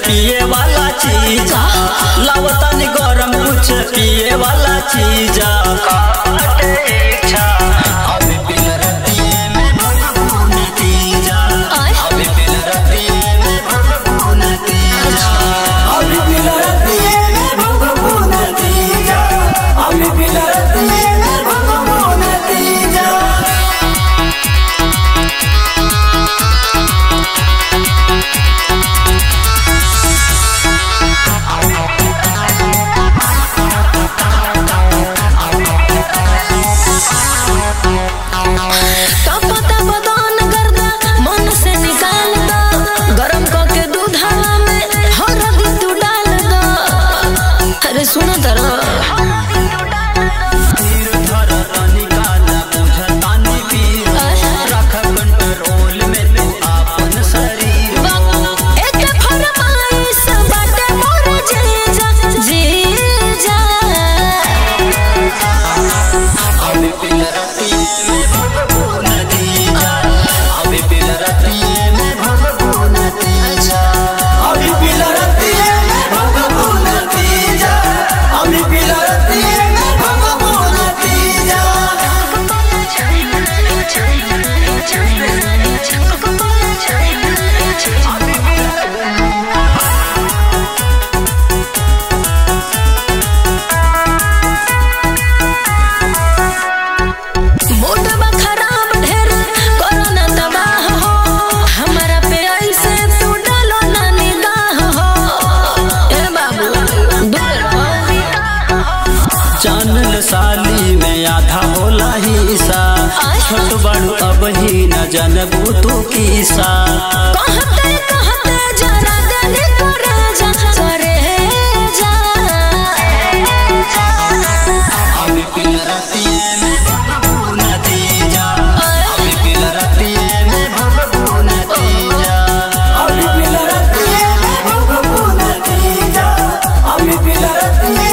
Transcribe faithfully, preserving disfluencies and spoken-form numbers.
पिए वाला चीज लावतन गरम कुछ पिए वाला चीज सुनो तरह चानल साली में आधा होला हिस्सा छोट बड़ू अब ही न जनबू तू किसा कहते कहते जरा गले करे जा करे जा अभी पिलरतिए में भगबू नतीजा अभी पिलरतिए में भगबू नतीजा अभी पिलरतिए में भगबू नतीजा अभी पिलरतिए